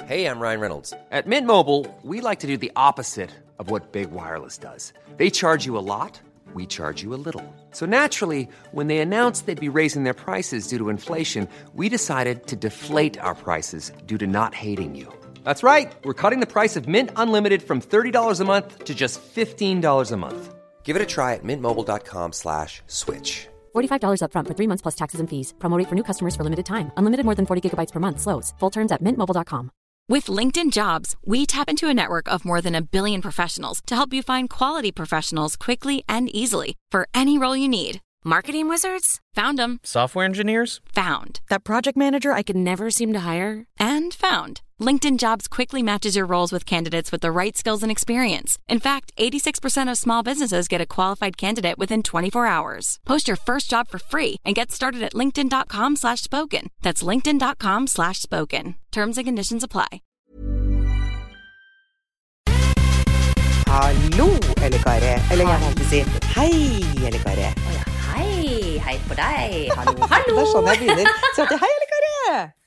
Hey, I'm Ryan Reynolds. At Mint Mobile, we like to do the opposite of what Big Wireless does. They charge you a lot, we charge you a little. So naturally, when they announced they'd be raising their prices due to inflation, we decided to deflate our prices due to not hating you. That's right. We're cutting the price of Mint Unlimited from $30 a month to just $15 a month. Give it a try at mintmobile.com/switch. $45 up front for 3 months plus taxes and fees. Promo rate for new customers for limited time. Unlimited more than 40 gigabytes per month. Slows full terms at mintmobile.com. With LinkedIn Jobs, we tap into a network of more than 1 billion professionals to help you find quality professionals quickly and easily for any role you need. Marketing wizards? Found them. Software engineers? Found. That project manager I could never seem to hire? And found. LinkedIn Jobs quickly matches your roles with candidates with the right skills and experience. In fact, 86% of small businesses get a qualified candidate within 24 hours. Post your first job for free and get started at linkedin.com/spoken. That's linkedin.com/spoken. Terms and conditions apply. Hallo, Elle Kari. Eller jeg må alltid si hei, Elle Kari. Hei, hei på deg. Hallo, hallo. Det sånn jeg begynner. Så alltid hei, Elle Kari.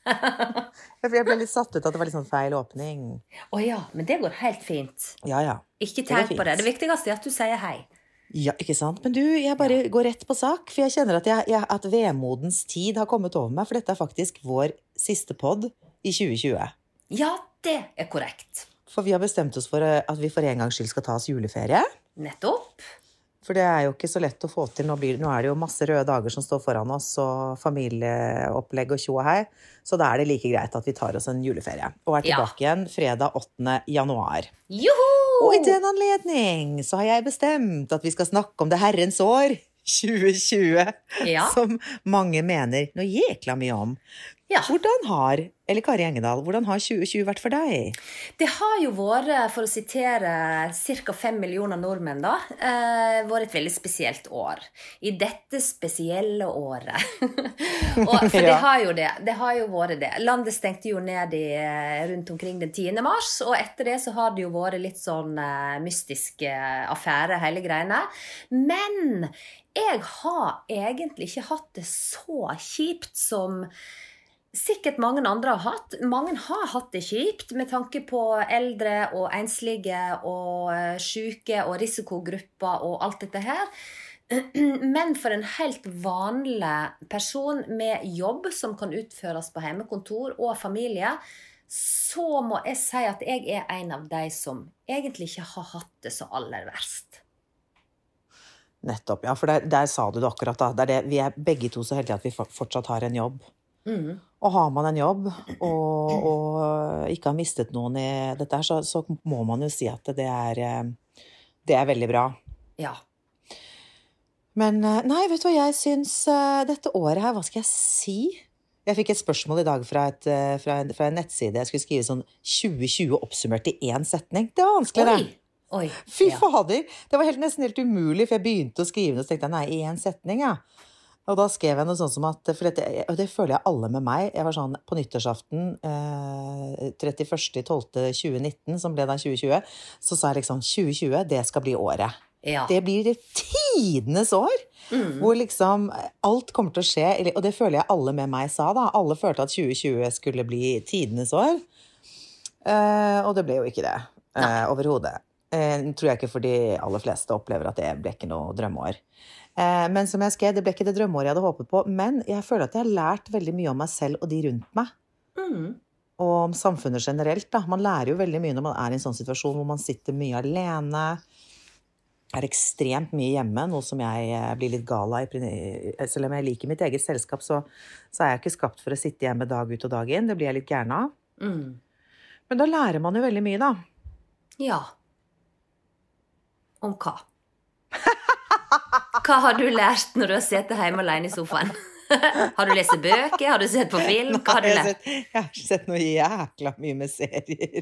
Jeg ble litt satt ut at det var litt sånn feil åpning. Ja, men det går helt fint. Ja. Ikke tenk på det. Det viktigste at du sier hei. Ja, ikke sant? Men du, jeg bare går rett på sak, for jeg kjenner at vemodens tid har kommet over meg, for dette faktisk vår siste podd i 2020. Ja, det korrekt. For vi har bestemt oss for at vi for en gangs skyld skal ta oss juleferie. Nettopp. For det jo ikke så lett å få til. Nå det jo masse røde dager som står foran oss, og familieopplegg og tjo og hei. Så da det like greit at vi tar oss en juleferie. Og tilbake igjen fredag 8. januar. Joho! Og i den anledning så har jeg bestemt at vi skal snakke om det herrens år, 2020, som mange mener noe jækla mye om. Ja. Eller Kari Engedal, hvordan har 2020 vært for deg? Det har jo vært, for å sitere cirka 5 millioner nordmenn da, vært et veldig spesielt år. I dette spesielle året. For det har jo det. Det har jo vært det. Landet stengte jo ned rundt omkring den 10. mars, og etter det så har det jo vært litt sånn mystisk affære, hele greiene. Men jeg har egentlig ikke hatt det så kjipt som sikkert mange andre har hatt. Mange har hatt det kjipt med tanke på eldre og enslige og syke og risikogrupper og alt dette her. Men for en helt vanlig person med jobb som kan utføres på hjemmekontor og familie, så må jeg si at jeg en av de som egentlig ikke har hatt det så aller verst. Nettopp, ja, for der sa du det akkurat da. Vi begge to så heldige at vi fortsatt har en jobb. Og har man en jobb og ikke har mistet noen i dette her, så må man jo si at det veldig bra. Ja. Men nei, vet du hva jeg synes dette året her, hva skal jeg si? Jeg fikk et spørsmål i dag fra en nettside. Jeg skulle skrive sånn 2020 oppsummert i 1 setning. Det var vanskelig, det. Oi. Fy fader, det var nesten helt umulig, for jeg begynte å skrive det, og så tenkte jeg, nei, i 1 setning, ja. Og da skrev jeg noe sånn som at, og det føler jeg alle med meg, jeg var sånn på nyttårsaften 31.12.2019, som ble da 2020, så sa jeg liksom 2020, det skal bli året. Ja. Det blir det tidenes år, hvor liksom alt kommer til å skje, og det føler jeg alle med meg sa da, alle følte at 2020 skulle bli tidenes år, og det ble jo ikke det overhodet. Tror jeg ikke for de aller fleste opplever at det ble ikke noe drømmeår. Men som jeg skrev, det ble ikke det drømmeåret jeg hadde håpet på, men jeg føler at jeg har lært veldig mye om meg selv og de rundt meg. Og om samfunnet generelt da. Man lærer jo veldig mye når man i en sånn situasjon hvor man sitter mye alene, ekstremt mye hjemme, noe som jeg blir litt gal av. Selv om jeg liker mitt eget selskap, så jeg ikke skapt for å sitte hjemme dag ut og dag inn. Det blir jeg litt gærne av. Men da lærer man jo veldig mye da. Ja. Om hva? Hva har du lært når du har sittet hjemme alene i sofaen? Har du lest bøker? Har du sett på film? Hva har du lært? Jeg har sett noe jækla mye med serier.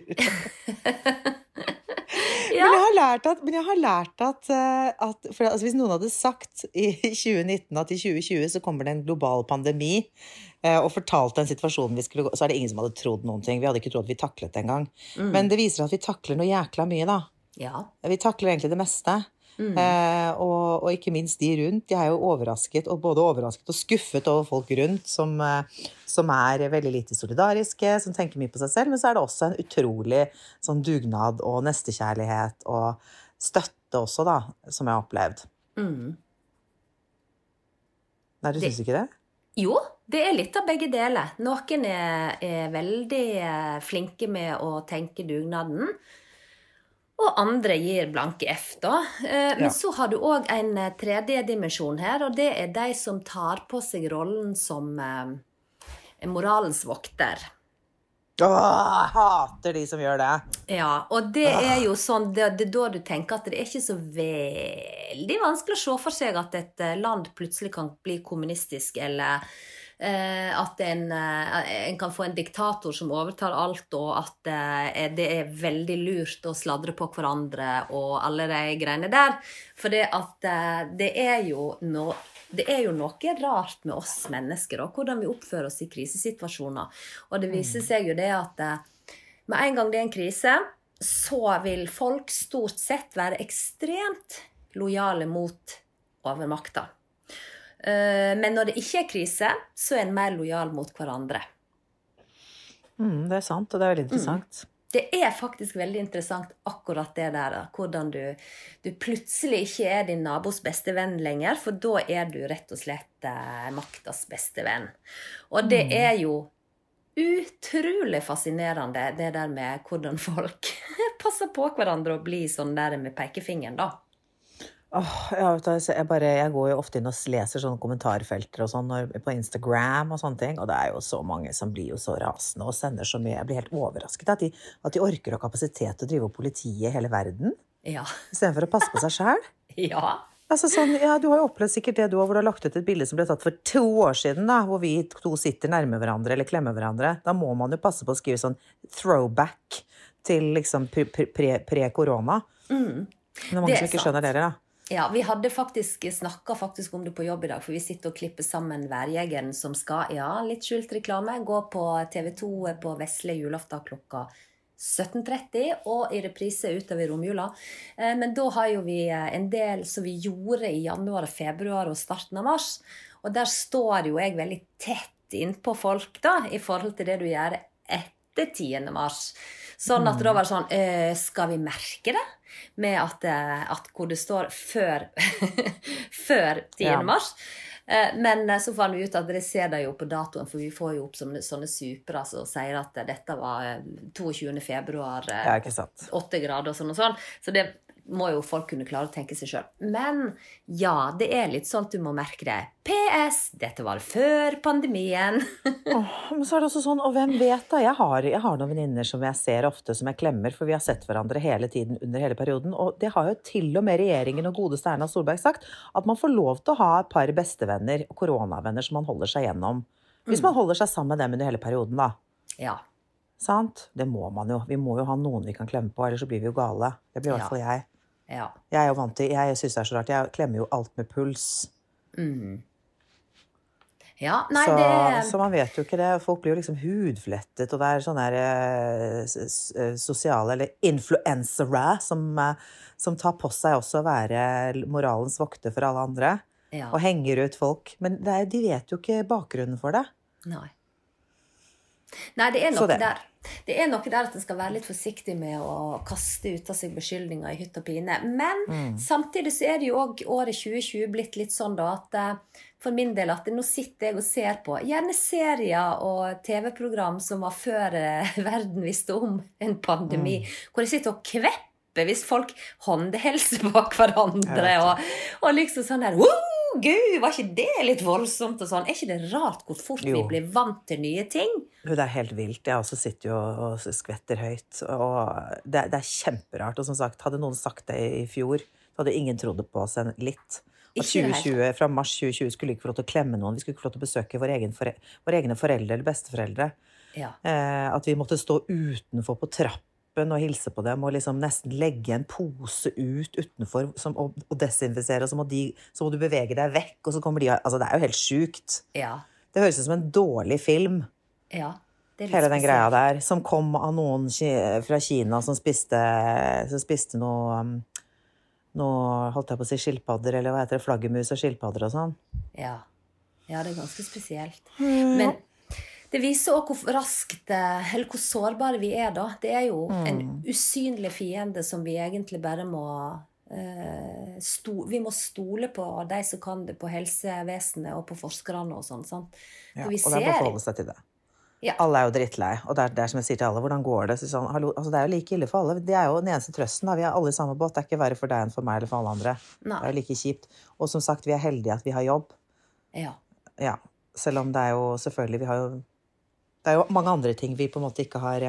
Men jeg har lært at for altså, hvis noen hadde sagt i 2019 at i 2020 så kommer det en global pandemi og fortalt en situasjon vi skulle gå, så det ingen som hadde trodd noen ting. Vi hadde ikke trodd vi taklet det en gang. Men det viser at vi takler noe jækla mye da. Ja. Vi takler egentlig det meste. Og ikke minst de rundt. Jeg er jo overrasket, og både overrasket og skuffet over folk rundt som veldig lite solidariske, som tenker mye på seg selv, men så det også en utrolig sånn dugnad og nestekjærlighet og støtte også da, som jeg har opplevd. Nei, du synes ikke det? Jo, det litt av begge deler. Noen er veldig flinke med å tenke dugnaden, og andre gir blanke F da. Men så har du også en tredje dimensjon her, og det de som tar på seg rollen som moralens vokter. Jeg hater de som gjør det. Ja, og det jo sånn, det da du tenker at det ikke så veldig vanskelig å se for seg at et land plutselig kan bli kommunistisk, eller at en kan få en diktator som overtar alt, og at det veldig lurt å sladre på hverandre og alle de greiene der. For det at det jo noe rart med oss mennesker, og hvordan vi oppfører oss i krisesituasjoner. Og det viser seg jo det at med en gang det en krise, så vil folk stort sett være ekstremt lojale mot overmakta. Men når det ikke krise, så en mer lojal mot hverandre. Det sant, og det veldig interessant. Det faktisk veldig interessant akkurat det der, hvordan du plutselig ikke din nabos beste venn lenger, for da du rett og slett maktas beste venn. Og det jo utrolig fascinerende, det der med hvordan folk passer på hverandre og blir sånn der med pekefingeren da. Jeg går jo ofte inn og leser sånne kommentarfelter og sånn på Instagram og sånne ting, og det jo så mange som blir jo så rasende og sender så mye. Jeg blir helt overrasket at de orker å ha kapasitet til å drive politiet i hele verden, i stedet for å passe på seg selv. Ja. Altså sånn, du har jo opplevd sikkert det hvor du har lagt ut et bilde som ble tatt for 2 år siden da, hvor vi to sitter nærme hverandre eller klemmer hverandre. Da må man jo passe på å skrive sånn throwback til liksom pre-korona. Men det er mange som ikke skjønner dere da. Ja, vi hadde snakket om det på jobb i dag, for vi sitter og klipper sammen Værjegeren som skal, litt skjult reklame, gå på TV2 på Vesle julaften klokka 17:30, og i reprise utover romjula. Men da har jo vi en del som vi gjorde i januar og februar og starten av mars, og der står jo jeg veldig tett inn på folk da, i forhold til det du gjør etter 10. mars. Sånn at det da var sånn, skal vi merke det? Med at hvor det står før 10. mars. Men så fant vi ut at det ser det jo på datoen, for vi får jo opp sånne super som sier at dette var 22. februar, 8 grader og sånn. Så det må jo folk kunne klare å tenke seg selv. Men det litt sånn at du må merke det. PS, dette var før pandemien. Men så det også sånn, og hvem vet da? Jeg har noen venninner som jeg ser ofte, som jeg klemmer, for vi har sett hverandre hele tiden under hele perioden, og det har jo til og med regjeringen og godeste Erna Solberg sagt, at man får lov til å ha et par bestevenner, koronavenner, som man holder seg gjennom. Hvis man holder seg sammen med dem under hele perioden da. Ja. Sant? Det må man jo. Vi må jo ha noen vi kan klemme på, ellers så blir vi jo gale. Det blir i hvert fall jeg. Ja. Jeg jo vant til, jeg synes det så rart, jeg klemmer jo alt med puls. Ja, nei, så man vet jo ikke det, folk blir jo liksom hudflettet, og det sånne sosiale, eller influensere, som tar på seg også å være moralens vokter for alle andre, og henger ut folk, men de vet jo ikke bakgrunnen for det. Nei, det noe der. Det noe der at en skal være litt forsiktig med å kaste ut av seg beskyldninger i hytt og pine. Men samtidig så det jo også året 2020 blitt litt sånn da, at for min del at nå sitter jeg og ser på gjerne serier og TV-program som var før verden visste om en pandemi, hvor jeg sitter og kvepper hvis folk håndhelser bak hverandre, og liksom sånn der, Gud, var ikke det litt voldsomt og sånn? Ikke det rart hvor fort vi blir vant til nye ting? Det helt vilt. Jeg også sitter jo og skvetter høyt. Og det kjemperart. Og som sagt, hadde noen sagt det i fjor, så hadde ingen trodd det på oss litt. At 2020, fra mars 2020 skulle ikke få lov til å klemme noen. Vi skulle ikke få lov til å besøke våre egne foreldre eller besteforeldre. At vi måtte stå utenfor på trappen og hilse på dem, og liksom nesten legge en pose utenfor og desinfisere, og så må du bevege deg vekk, og så kommer de, altså det jo helt sykt. Det høres ut som en dårlig film. Hele den greia der, som kom av noen fra Kina som spiste noe nå holdt jeg på å si skilpadder, eller hva heter det, flaggermus og skilpadder og sånn. Ja, det er ganske spesielt. Men det viser også hvor raskt, eller hvor sårbare vi er da. Det er jo en usynlig fiende som vi egentlig bare må... vi må stole på de som kan det på helsevesenet og på forskerne og sånn, sant? Ja, og det er bare å forholde seg til det. Ja. Alle er jo drittlei, og det er som jeg sier til alle, hvordan går det? Så sånn, hallo, altså det er jo like ille for alle. Det er jo den eneste trøsten, da. Vi er alle i samme båt. Det er ikke verre for deg enn for meg eller for alle andre. Nei. Det er jo like kjipt. Og som sagt, vi er heldige at vi har jobb. Ja. Selv om det er jo selvfølgelig, det er jo mange andre ting vi på en måte ikke har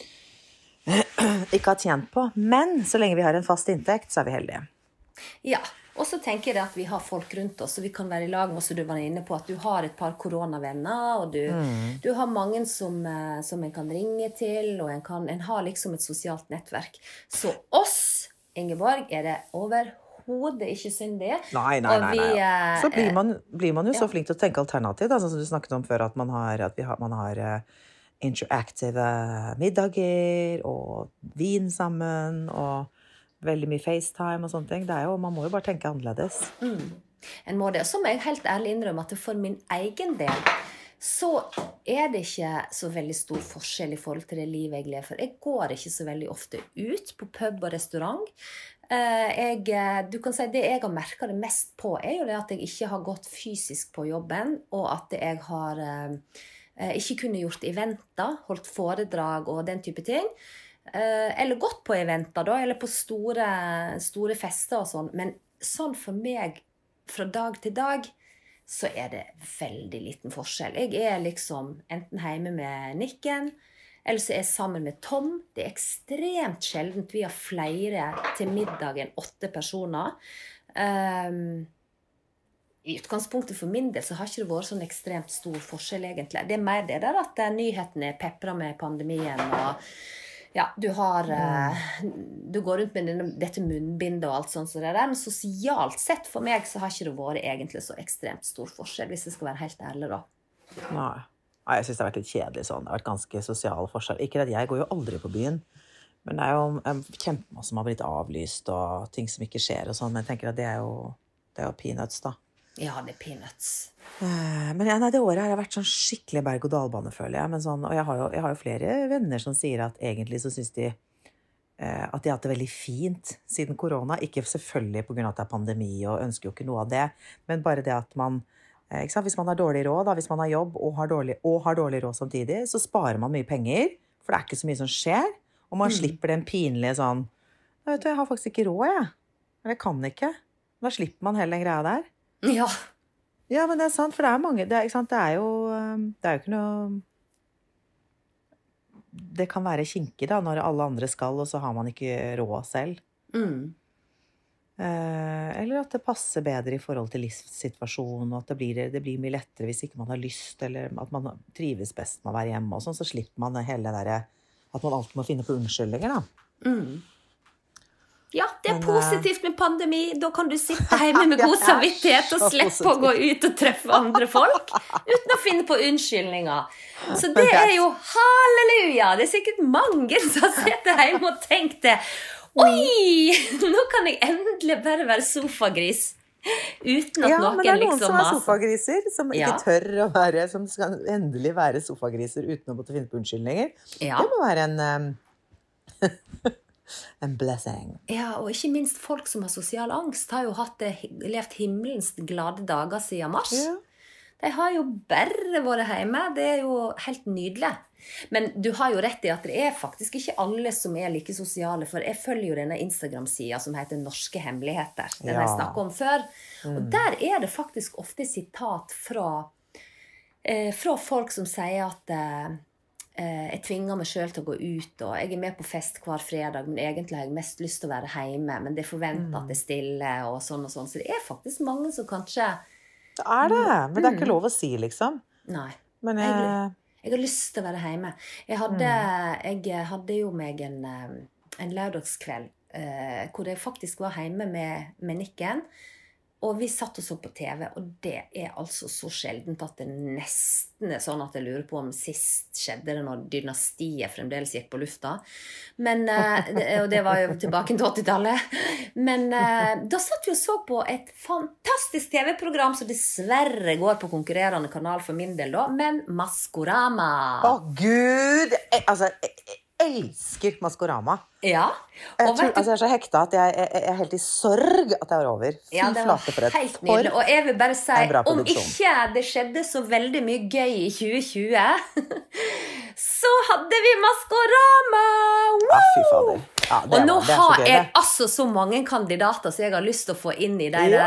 tjent på. Men så lenge vi har en fast inntekt, så er vi heldige. Ja, og så tenker jeg at vi har folk rundt oss, så vi kan være i lag med oss, og du var inne på at du har et par koronavenner, og du har mange som en kan ringe til, og en har liksom et sosialt nettverk. Så oss, Ingeborg, er det overhodet ikke synd det. Nei. Så blir man jo så flink til å tenke alternativt, sånn som du snakket om før, at man har interactive middager og vin sammen og veldig mye FaceTime og sånne ting. Det er jo, man må jo bare tenke annerledes. En må det. Så må jeg helt ærlig innrømme at for min egen del så er det ikke så veldig stor forskjell i forhold til det livet jeg lever for. Jeg går ikke så veldig ofte ut på pub og restaurant. Du kan si det jeg har merket det mest på er jo det at jeg ikke har gått fysisk på jobben, og at jeg har ikke kunne gjort eventer, holdt foredrag og den type ting. Eller gått på eventer da, eller på store fester og sånn. Men sånn for meg, fra dag til dag, så er det veldig liten forskjell. Jeg er liksom enten hjemme med Nikken, eller så er jeg sammen med Tom. Det er ekstremt sjeldent vi har flere til middag enn 8 personer. I utgangspunktet for min del så har ikke det vært sånn ekstremt stor forskjell egentlig. Det er mer det der at nyhetene er peppret med pandemien, og ja, du går rundt med dette munnbindet og alt sånt så det der, men sosialt sett for meg så har ikke det vært egentlig så ekstremt stor forskjell, hvis jeg skal være helt ærlig da. Nei, jeg synes det har vært litt kjedelig sånn. Det har vært ganske sosial forskjell. Ikke at jeg går jo aldri på byen, men det er jo kjempemasse som har blitt avlyst og ting som ikke skjer og sånn, men jeg tenker at det er jo peanuts da. Ja, det er peanuts. Men det året har vært sånn skikkelig berg-og-dal-bane, føler jeg. Men sånn, og jeg har jo flere venner som sier at egentlig så synes de at de har hatt det veldig fint siden korona. Ikke selvfølgelig på grunn av at det er pandemi, og ønsker jo ikke noe av det. Men bare det at man, ikke sant? Hvis man har dårlig råd, da, hvis man har jobb og har dårlig råd samtidig, så sparer man mye penger, for det er ikke så mye som skjer. Og man slipper den pinlige sånn, vet du, jeg har faktisk ikke råd, jeg. Eller jeg kan ikke. Da slipper man hele den greia der. Ja, men det er sant, for det er mange, ikke sant? Det er jo ikke noe, det kan være kinkig da, når alle andre skal, og så har man ikke råd selv. Eller at det passer bedre i forhold til livssituasjonen, og at det blir mye lettere hvis ikke man har lyst, eller at man trives best med å være hjemme, og sånn, så slipper man hele det der, at man alltid må finne på unnskyldninger da. Ja, det er positivt med pandemi. Da kan du sitte hjemme med god samvittighet og slippe å gå ut og treffe andre folk uten å finne på unnskyldninger. Så det er jo halleluja. Det er sikkert mange som sitter hjemme og tenkte oi, nå kan jeg endelig bare være sofagris uten at noen liksom maser. Ja, men det er noen som er sofagriser, som ikke tør å være, som skal endelig være sofagriser uten å måtte finne på unnskyldninger. Det må være en blessing. Ja, og ikke minst folk som har sosial angst har jo levt himmelens glade dager siden mars. De har jo bare vært hjemme. Det er jo helt nydelig. Men du har jo rett i at det er faktisk ikke alle som er like sosiale, for jeg følger jo denne Instagram-siden som heter Norske Hemmeligheter, den jeg snakket om før. Og der er det faktisk ofte sitat fra folk som sier at jeg tvinger meg selv til å gå ut, og jeg er med på fest hver fredag, men egentlig har jeg mest lyst til å være hjemme, men det forventer at det er stille, og sånn. Så det er faktisk mange som kanskje... Det er det, men det er ikke lov å si, liksom. Nei, men jeg har lyst til å være hjemme. Jeg hadde jo meg en lørdagskveld, hvor jeg faktisk var hjemme med Nikken, Og vi satt og så på TV, og det altså så sjeldent at det nesten sånn at jeg lurer på om sist skjedde det når dynastiet fremdeles gikk på lufta. Men, og det var jo tilbake til 80-tallet. Men da satt vi og så på et fantastisk TV-program som dessverre går på konkurrerende kanal for min del da, men Maskorama. Gud! Jeg elsker Maskorama. Ja. Jeg er så hekta at jeg er helt i sorg at jeg er over. Fy flate for et helt nydelig. Og jeg vil bare si, om ikke det skjedde så veldig mye gøy i 2020, så hadde vi Maskorama! Fy fader. Og nå har jeg altså så mange kandidater som jeg har lyst til å få inn i de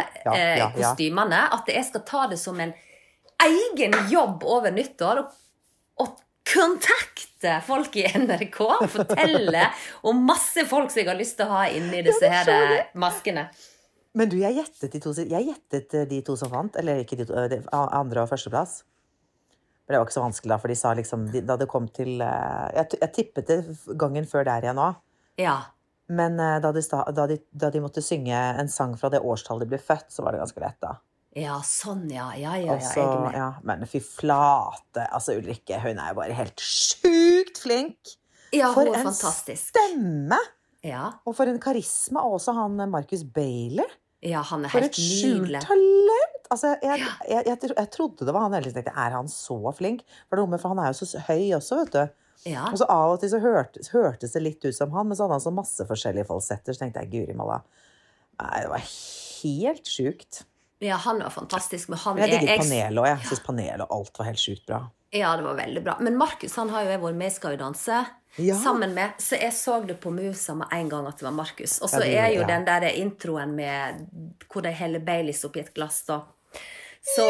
kostymene, at jeg skal ta det som en egen jobb over nyttår, og kontakte folk i NRK og fortelle om masse folk som jeg har lyst til å ha inne i disse her maskene. Men du, jeg gjettet de to som vant, eller ikke de to, andre og førsteplass. Men det var ikke så vanskelig da, for de sa liksom, da det kom til, jeg tippet det gangen før der igjen nå. Ja. Men da de måtte synge en sang fra det årstallet de ble født, så var det ganske lett da. Ja, sånn, ja. Også, men fy flate. Altså, Ulrikke, hun jo bare helt sjukt flink. Ja, for hun en fantastisk stemme. Ja. Og for en karisma. Og også han Marcus Bailey. Ja, han helt nydelig. For et skjult talent. Altså, jeg trodde det var han hele tiden. Han så flink? For han jo så høy også, vet du. Ja. Og så av og til så hørtes det litt ut som han, men så hadde han så masse forskjellige falsetter, så tenkte jeg, Guri Malla. Nei, det var helt sjukt. Ja, han var fantastisk. Men jeg digget panelet, og jeg synes panelet og alt var helt sjukt bra. Ja, det var veldig bra. Men Markus, han har jo vært med Skal vi danse sammen med, så jeg så det på Musa med en gang at det var Markus. Og så jo den der introen med hvor de heller Baileys oppi et glass da. Så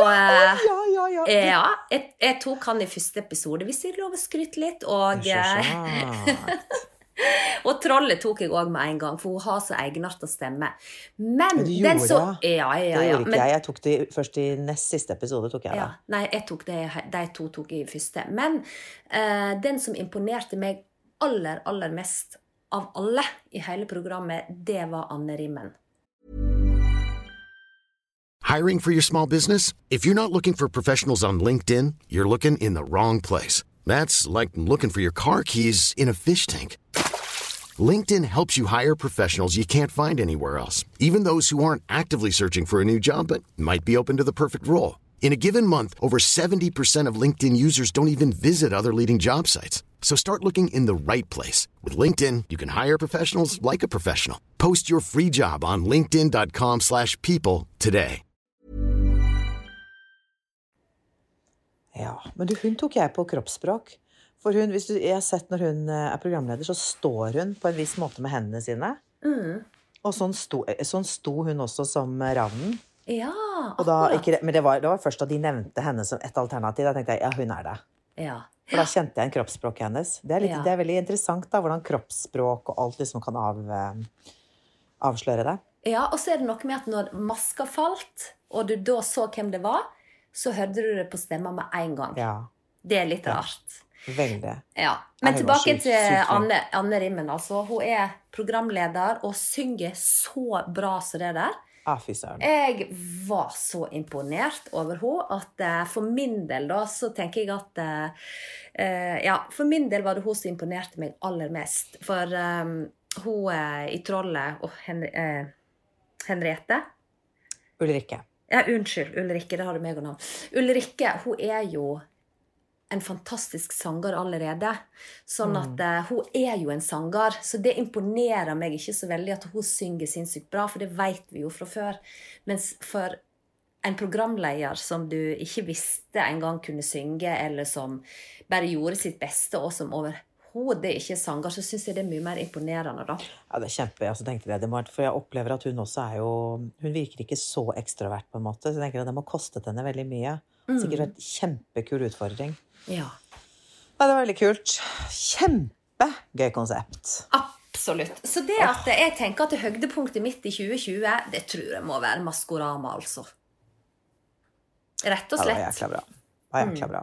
jeg tok han i første episode, hvis jeg lov å skryte litt, og og trollet tok jeg også med en gang, for hun har så egenartet stemme. Men den så... Det gjorde ikke jeg. Jeg tok det først i nest siste episode, tok jeg da. Nei, jeg tok det, de to tok jeg i første. Men den som imponerte meg aller mest av alle i hele programmet, det var Anne Rimmen. Hiring for your small business? If you're not looking for professionals on LinkedIn, you're looking in the wrong place. That's like looking for your car keys in a fish tank. LinkedIn helps you hire professionals you can't find anywhere else, even those who aren't actively searching for a new job but might be open to the perfect role. In a given month, over 70% of LinkedIn users don't even visit other leading job sites. So start looking in the right place. With LinkedIn, you can hire professionals like a professional. Post your free job on linkedin.com/people today. Ja, men hun tok jeg på kroppsspråk. For hun, hvis jeg har sett når hun programleder, så står hun på en viss måte med hendene sine. Og sånn sto hun også som Ravnen. Ja, og da, men det var først da de nevnte henne som et alternativ. Da tenkte jeg, ja, hun det. Ja. For da kjente jeg en kroppsspråk hennes. Det er veldig interessant da, hvordan kroppsspråk og alt liksom kan avsløre det. Ja, og så det noe med at når maska falt, og du da så hvem det var, så hørte du det på stemmen med en gang. Ja. Det litt rart. Veldig. Ja. Men tilbake til Anne Rimmen, altså. Hun programleder og synger så bra som det der. Fy søren. Jeg var så imponert over henne at for min del da, så tenker jeg at for min del var det hun som imponerte meg aller mest. For hun i Trollet og Henriette. Ulrikke. Ja, unnskyld, Ulrikke, det har du meg og navn. Ulrikke, hun jo en fantastisk sanger allerede. Sånn at hun jo en sanger, så det imponerer meg ikke så veldig at hun synger sinnssykt bra, for det vet vi jo fra før. Mens for en programleder som du ikke visste en gang kunne synge, eller som bare gjorde sitt beste, og som overhodet ikke sanger, så synes jeg det mye mer imponerende da. Ja, det kjempe, jeg tenkte det, for jeg opplever at hun også hun virker ikke så ekstrovert på en måte, så jeg tenker at det må kostet henne veldig mye. Sikkert vært kjempekul utfordring. Ja. Det var veldig kult. Kjempegøy konsept. Absolutt. Så det at jeg tenker at det høydepunktet mitt i 2020, det tror jeg må være Maskorama, altså. Rett og slett. Det var jækla bra.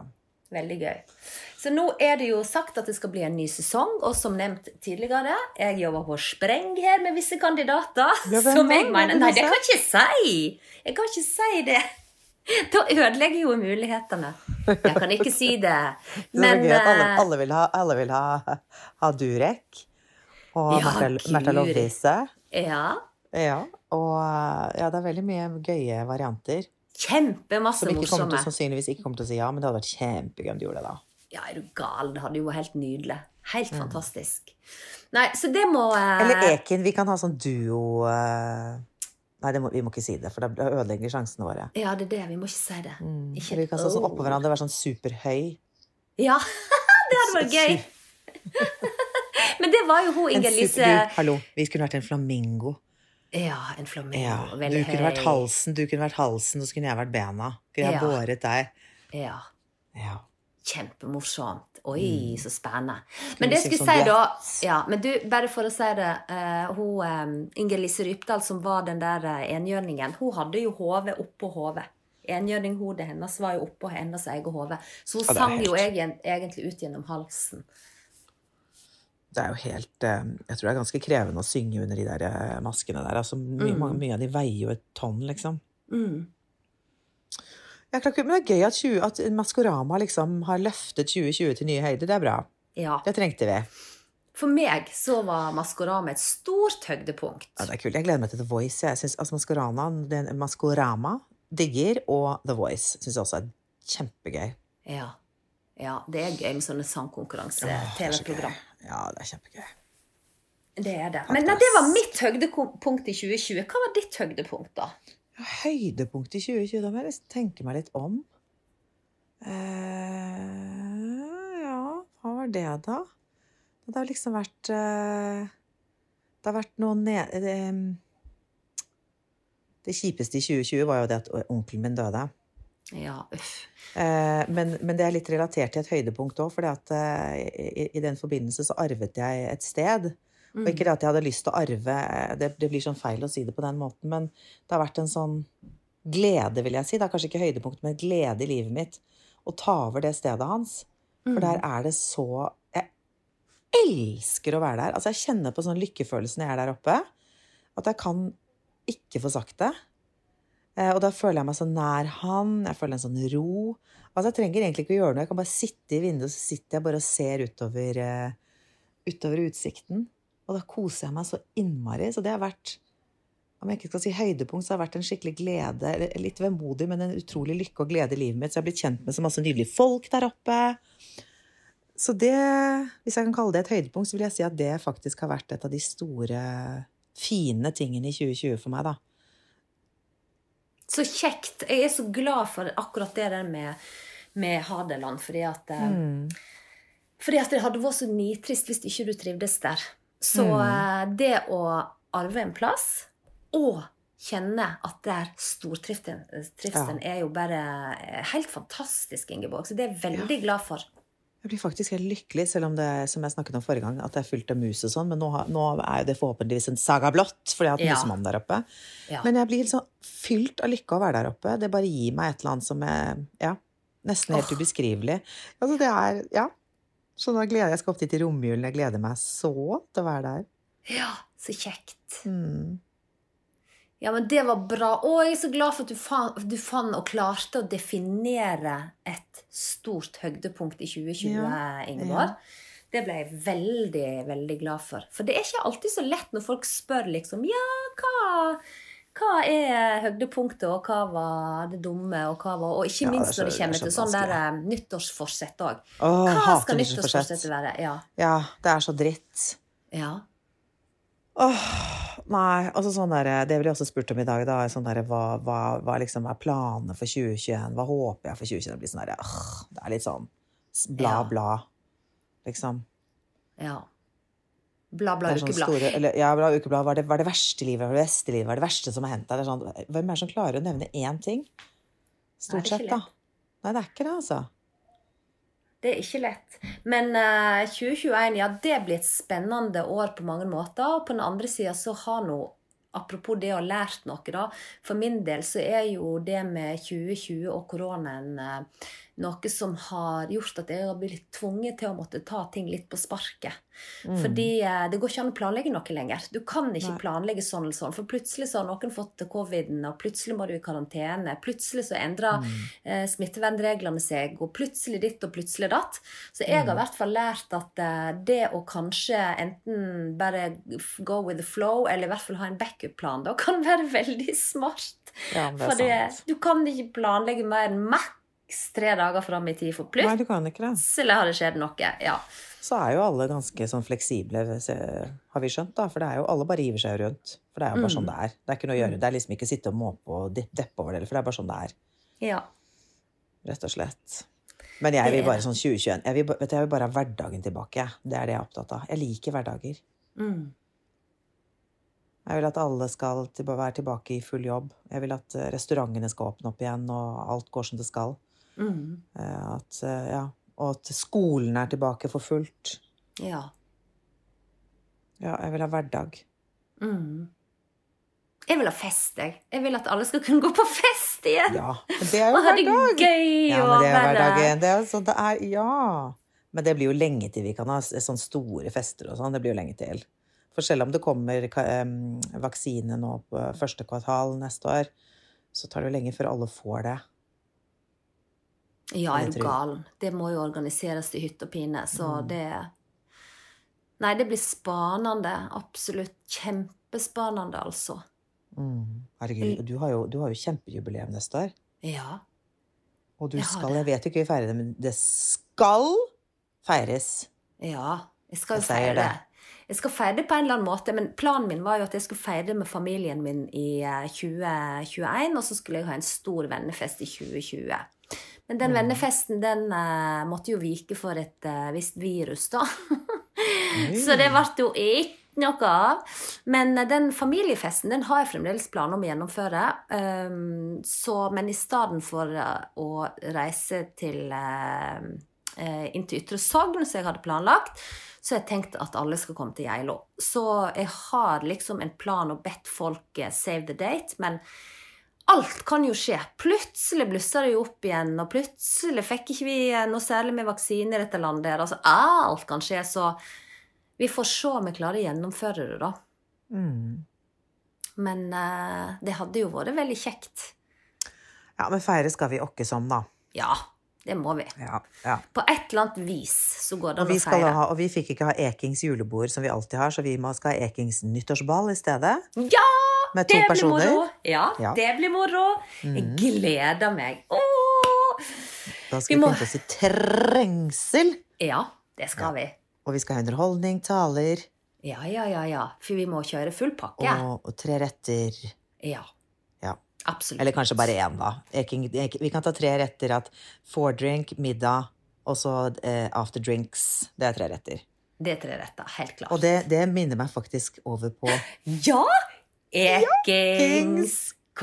Veldig gøy. Så nå det jo sagt at det skal bli en ny sesong, og som nevnt tidligere, jeg jobber på spreng her med visse kandidater, som jeg mener, nei, det kan jeg ikke si. Jeg kan ikke si det. Da ødelegger jo mulighetene. Jeg kan ikke si det. Men det er gøy at alle vil ha Durek, og Märtha Lovise. Ja. Ja, og ja, det er veldig mye gøye varianter. Kjempemasse morsomme. Som sannsynligvis ikke kommer til å si ja, men det hadde vært kjempegøy om de gjorde det da. Ja, du gal? Det hadde jo vært helt nydelig. Helt fantastisk. Nei, så det må... Eller Eken, vi kan ha sånn duo... Nei, vi må ikke si det, for det ødelegger sjansene våre. Ja, det det, vi må ikke si det. Ikke vi kan stå sånn oppå hverandre, være sånn superhøy. Ja, det hadde vært gøy. Men det var jo hun, Inger-Lise... Hallo, vi skulle vært en flamingo. Ja, en flamingo. Ja, du kunne vært halsen, og så kunne jeg vært bena. Kunne jeg båret deg. Ja. Kjempemorsomt. Oi, så spennende. Skulle Men det skulle si da, ja, men du, bare for å si det, Inger-Lise Rypdal, som var den der enhjørningen, hun hadde jo hodet oppå hodet. Enhjørninghodet hennes var jo oppå hennes eget hode. Så hun sang jo egentlig ut gjennom halsen. Det jo helt, jeg tror det ganske krevende å synge under de der maskene der. Altså, mye av de veier jo et tonn, liksom. Men det gøy at Maskorama liksom har løftet 2020 til nye høyder. Det bra. Ja. Det trengte vi. For meg så var Maskorama et stort høydepunkt. Ja, det kult. Jeg gleder meg til The Voice. Jeg synes altså Maskorama digger, og The Voice synes jeg også kjempegøy. Ja, det gøy med sånne sangkonkurranse-TV-program. Ja, det kjempegøy. Det det. Men nei, det var mitt høydepunkt i 2020. Hva var ditt høydepunkt da? Ja, høydepunkt i 2020, da må jeg tenke meg litt om. Ja, hva var det da? Det har liksom vært... Det har vært noe... Det kjipeste i 2020 var jo det at onkelen min døde. Ja, uff. Men det litt relatert til et høydepunkt også, fordi at i den forbindelse så arvet jeg et sted. Og ikke det at jeg hadde lyst til å arve, det blir sånn feil å si det på den måten, men det har vært en sånn glede, vil jeg si. Det kanskje ikke høydepunkt, men glede i livet mitt å ta over det stedet hans. For der det så... Jeg elsker å være der. Altså, jeg kjenner på sånn lykkefølelse når jeg der oppe, at jeg kan ikke få sagt det. Og da føler jeg meg så nær han, jeg føler en sånn ro. Altså, jeg trenger egentlig ikke å gjøre noe, jeg kan bare sitte i vinduet, så sitter jeg bare og ser utover utsikten. Og da koser jeg meg så innmari, så det har vært, om jeg ikke skal si høydepunkt, så har det vært en skikkelig glede, litt vemodig, men en utrolig lykke og glede i livet mitt, så jeg har blitt kjent med så masse nydelige folk der oppe. Så det, hvis jeg kan kalle det et høydepunkt, så vil jeg si at det faktisk har vært et av de store, fine tingene i 2020 for meg da. Så kjekt. Jeg så glad for akkurat det der med Hadeland, fordi at det hadde vært så nitrist hvis ikke du trivdes der. Så det å arve en plass, og kjenne at der stortrivselen jo bare helt fantastisk, Ingeborg. Så det jeg veldig glad for. Jeg blir faktisk helt lykkelig, selv om det, som jeg snakket om forrige gang, at det fullt av mus og sånn, men nå jo det forhåpentligvis en saga blått, fordi jeg har hatt musemann der oppe. Ja. Men jeg blir sånn fylt av lykke å være der oppe. Det bare gir meg et eller annet som nesten helt ubeskrivelig. Altså det så da gleder jeg skal opp dit i romjulen. Jeg gleder meg så til å være der. Ja, så kjekt. Ja, men det var bra. Og jeg så glad for at du fann og klarte å definere et stort høydepunkt i 2020, Ingeborg. Ja. Det ble jeg veldig, veldig glad for. For det ikke alltid så lett når folk spør liksom, hva høydepunktet, og hva var det dumme, og ikke minst når det kommer til sånn der nyttårsforsett også. Hva skal nyttårsforsettet være? Ja, det så dritt. Ja. Nei, altså sånn der, det vil jeg også spurt om i dag da, sånn der, hva liksom planene for 2021, hva håper jeg for 2021, det blir sånn der, det litt sånn bla, liksom. Ja. Bla, ukeblad. Bla, ukeblad, var det verste livet, var det beste livet, var det verste som har hentet deg? Sånn, hvem som klarer å nevne én ting? Stort sett da. Nei, det ikke det, altså. Det ikke lett. Men 2021, det blir et spennende år på mange måter. Og på den andre siden så har apropos det å ha lært noe da, for min del så jo det med 2020 og koronaen noe som har gjort at jeg har blitt tvunget til å måtte ta ting litt på sparket. Fordi det går ikke an å planlegge noe lenger. Du kan ikke planlegge sånn eller sånn, for plutselig så har noen fått covid-en, og plutselig må du i karantene, plutselig så endrer smittevernreglene seg, og plutselig ditt og plutselig datt. Så jeg har i hvert fall lært at det å kanskje enten bare go with the flow, eller i hvert fall ha en backup-plan, da kan være veldig smart. Ja, det for sant. Du kan ikke planlegge mer enn maks 3 dager frem i tid for plutselig. Nei, du kan ikke det. Eller har det skjedd noe, ja. Så jo alle ganske sånn fleksible, har vi skjønt da, for det jo alle bare giver seg rundt. For det jo bare sånn det Det ikke noe å gjøre, det liksom ikke sitte og måpe og deppe over det, for det bare sånn det Ja. Rett og slett. Men jeg vil bare sånn 2021, jeg vil bare ha hverdagen tilbake, det det jeg opptatt av. Jeg liker hverdager. Jeg vil at alle skal være tilbake i full jobb. Jeg vil at restaurantene skal åpne opp igjen, og alt går som det skal. Og at skolen tilbake for fullt. Ja. Ja, jeg vil ha hverdag. Jeg vil ha fest, jeg. Jeg vil at alle skal kunne gå på fest igjen. Ja, men det jo og ha det hverdag. gøy. Ja, men det hverdagen. være... Sånn ja. Men det blir jo lenge til vi kan ha sånne store fester og sånn. Det blir jo lenge til. For selv om det kommer vaksine nå på første kvartal neste år, så tar det jo lenge før alle får det. Ja, du galen? Det må jo organiseres til hytt og pine, så det... Nei, det blir spennende. Absolutt kjempespennende, altså. Herregud, du har jo kjempejubileum neste år. Ja. Og du skal, jeg vet ikke vi feirer det, men det skal feires. Ja, jeg skal jo feire det. Jeg skal feire det på en eller annen måte, men planen min var jo at jeg skulle feire det med familien min i 2021, og så skulle jeg ha en stor vennefest i 2020. Men den vennefesten, den måtte jo vike for et visst virus da. Så det ble jo ikke noe av. Men den familiefesten, den har jeg fremdeles planer om å gjennomføre. Men i stedet for å reise inn til Ytre Sogn, som jeg hadde planlagt, så jeg tenkte at alle skal komme til Geilo. Så jeg har liksom en plan og bedt folk save the date, men alt kan jo skje. Plutselig blusser det jo opp igjen, og plutselig fikk ikke vi noe særlig med vaksiner i dette landet. Altså, alt kan skje, så vi får se om vi klarer å gjennomføre det da. Men det hadde jo vært veldig kjekt. Ja, men feire skal vi åkke som da. Ja, det må vi. Ja. På et eller annet vis så går det an å feire. Og vi fikk ikke ha Ekings julebord som vi alltid har, så vi skal ha Ekings nyttårsball i stedet. Ja! Med 2 personer. Blir moro. Ja, det blir moro. Jeg gleder meg. Da skal vi pynte oss i trengsel. Ja, det skal vi. Og vi skal ha underholdning, taler. Ja. For vi må kjøre full pakke. Og 3 retter. Ja. Absolutt. Eller kanskje bare 1 da. Vi kan ta 3 retter, at fordrink, middag, og så after drinks. Det 3 retter. Det 3 retter, helt klart. Og det minner meg faktisk over på... Ja! Ekings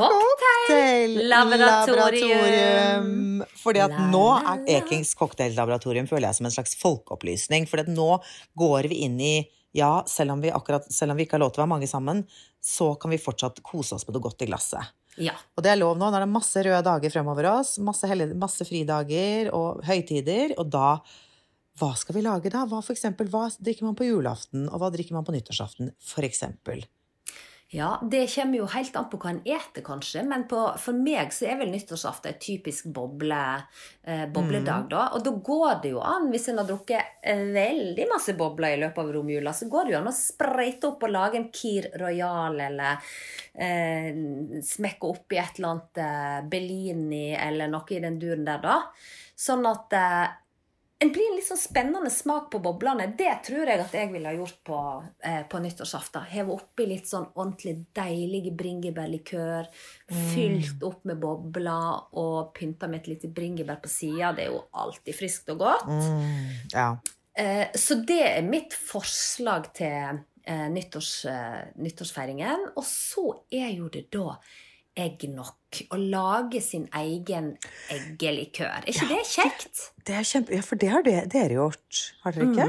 cocktail-laboratorium. Fordi at nå Ekings cocktail-laboratorium føler jeg som en slags folkeopplysning. Fordi at nå går vi inn i, ja, selv om vi ikke har lov til å være mange sammen, så kan vi fortsatt kose oss med det godt i glasset. Ja. Og det lov nå, da det masse røde dager fremover oss, masse fridager og høytider, og da, hva skal vi lage da? Hva drikker man på julaften, og hva drikker man på nyttårsaften, for eksempel? Ja, det kommer jo helt an på hva en eter kanskje, men for meg så vel nyttårsaften et typisk bobledag da, og da går det jo an, hvis en har drukket veldig masse bobler i løpet av romjula, så går det jo an å spreite opp og lage en Kir Royal, eller smekke opp i et eller annet Bellini, eller noe i den duren der da, sånn at en blir en litt sånn spennende smak på boblene. Det tror jeg at jeg ville ha gjort på nyttårsaften. Heve oppi litt sånn ordentlig deilige bringebærlikør, fylt opp med bobler og pynta med et lite bringebær på siden. Det jo alltid friskt og godt. Ja. Så det mitt forslag til nyttårsfeiringen. Og så jo det da eggnokk, og lage sin egen eggelikør. Ikke det kjekt? Det kjempe... Ja, for det har dere gjort, har dere ikke?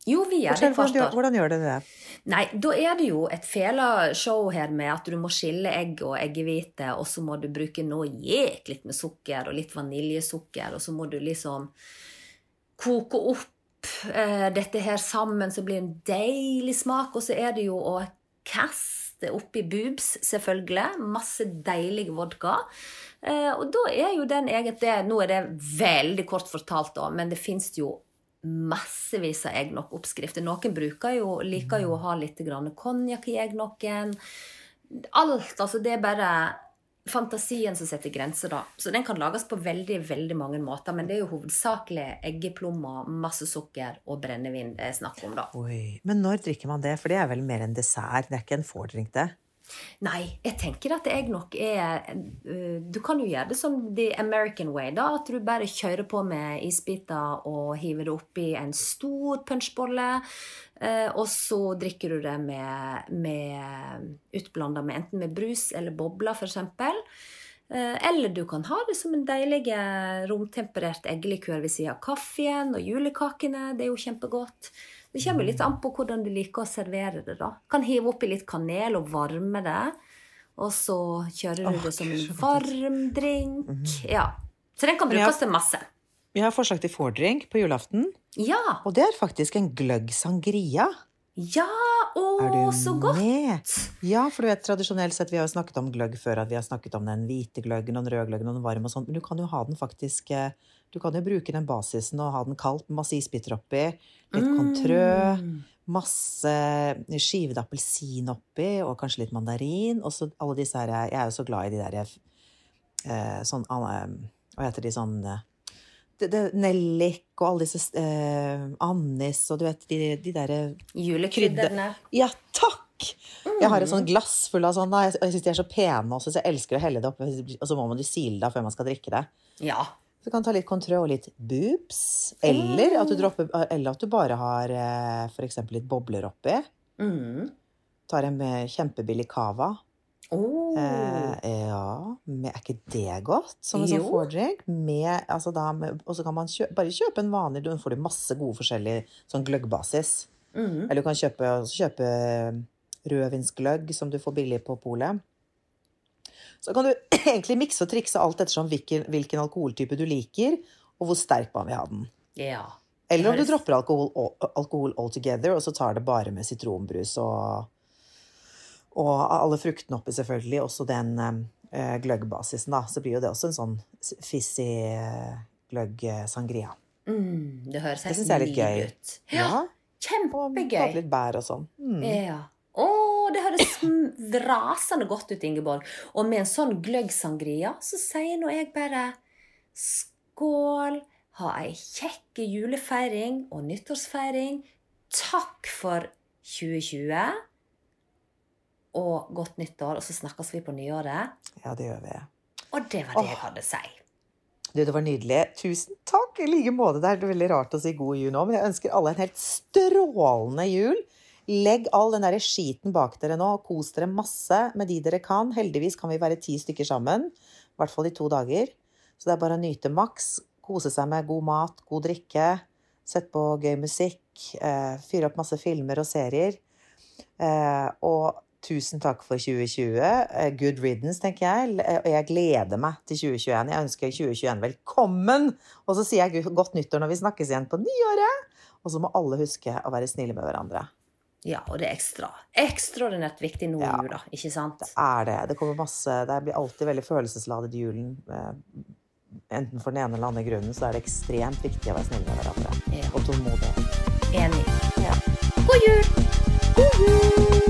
Jo, vi gjør det hvert år. Hvordan gjør det? Nei, da det jo et fela-show her med at du må skille egg og eggehvite, og så må du bruke noe litt med sukker og litt vaniljesukker, og så må du liksom koke opp dette her sammen, så blir det en deilig smak, og så det jo å kaste opp I boobs, selvfølgelig, masse deilig vodka, og da jo den egentlig, nå det veldig kort fortalt da, men det finnes jo massevis av eggnopp-oppskrifter. Noen liker jo å ha litt grann konjak I eggnokken. Alt, altså det bare fantasien som setter grenser da. Så den kan lages på veldig, veldig mange måter, men det jo hovedsakelig eggeplommer, masse sukker og brennevin det snakk om da. Oi, men når drikker man det? For det vel mer en dessert, det ikke en fordrink det? Nei, jeg tenker at eggnog du kan jo gjøre det som the American way da, at du bare kjører på med isbiter og hiver det opp I en stor punchbolle, og så drikker du det med utblandet med enten med brus eller bobler for eksempel, eller du kan ha det som en deilig romtemperert eggelikør ved siden av kaffen og julekakene, det jo kjempegodt. Det kommer litt an på hvordan du liker å servere det da. Kan hive opp I litt kanel og varme det, og så kjører du det som en varm drink. Ja, så den kan brukes til masse. Vi har forslag til fordrink på julaften. Ja. Og det faktisk en gløgg sangria. Ja, så godt. Med? Ja, for du vet, tradisjonelt sett, vi har jo snakket om gløgg før, at vi har snakket om den hvite gløggen, og den røde gløggen, og den varme og sånt, men du kan jo ha den faktisk, du kan jo bruke den basisen og ha den kaldt, med masse isbiter oppi, litt contrø, masse skivet appelsin oppi, og kanskje litt mandarin, og så alle disse her, jeg jo så glad I de der, sånn, hva heter de sånn, nellik og alle disse annis og du vet de der julekrydderne. Ja, takk! Jeg har et sånn glass full av sånne, og jeg synes de så pene også, så jeg elsker å helle det opp, og så må man jo sile det før man skal drikke det. Ja. Så du kan ta litt contrø og litt boobs, eller at du dropper, eller at du bare har for eksempel litt bobler oppi. Tar en med kjempebillig kava. Ja, ikke det godt? Som en sånn fordrink med, altså da, og så kan man bare kjøpe en vanlig, du får masse gode forskjellige sånn gløggbasis. Eller du kan kjøpe rødvinsgløgg som du får billig på polet. Så kan du egentlig mikse og trikse alt ettersom hvilken alkoholtype du liker, og hvor sterk man vil ha den. Ja. Eller om du dropper alkohol altogether, og så tar det bare med sitronbrus og alle fruktene oppi selvfølgelig, også den gløggbasisen da, så blir jo det også en sånn fizzy gløgg sangria. Det høres helt nydelig ut. Ja, kjempegøy. Og litt bær og sånn. Ja. Det høres rasende godt ut, Ingeborg. Og med en sånn gløgg-sangria, så sier nå jeg bare skål, ha en kjekke julefeiring og nyttårsfeiring. Takk for 2020. Og godt nyttår, og så snakkes vi på nyåret. Ja, det gjør vi. Og det var det jeg hadde å si. Det var nydelig. Tusen takk. I like måte, det veldig rart å si god jul nå, men jeg ønsker alle en helt strålende jul. Legg all den der skiten bak dere nå, og kos dere masse med de dere kan. Heldigvis kan vi være 10 stykker sammen, I hvert fall I 2 dager. Så det bare å nyte maks, kose seg med god mat, god drikke, sett på gøy musikk, fyre opp masse filmer og serier, og tusen takk for 2020. Good riddance, tenker jeg. Og jeg gleder meg til 2021. Jeg ønsker 2021 velkommen. Og så sier jeg godt nyttår når vi snakkes igjen på nyåret. Og så må alle huske å være snille med hverandre. Ja, og det ekstraordinært viktig nå I jula, ikke sant? Det det. Det kommer masse, det blir alltid veldig følelsesladet julen. Enten for den ene eller andre grunnen, så det ekstremt viktig å være snille med hverandre. Og tålmodig. Enig. Ja. God jul! God jul!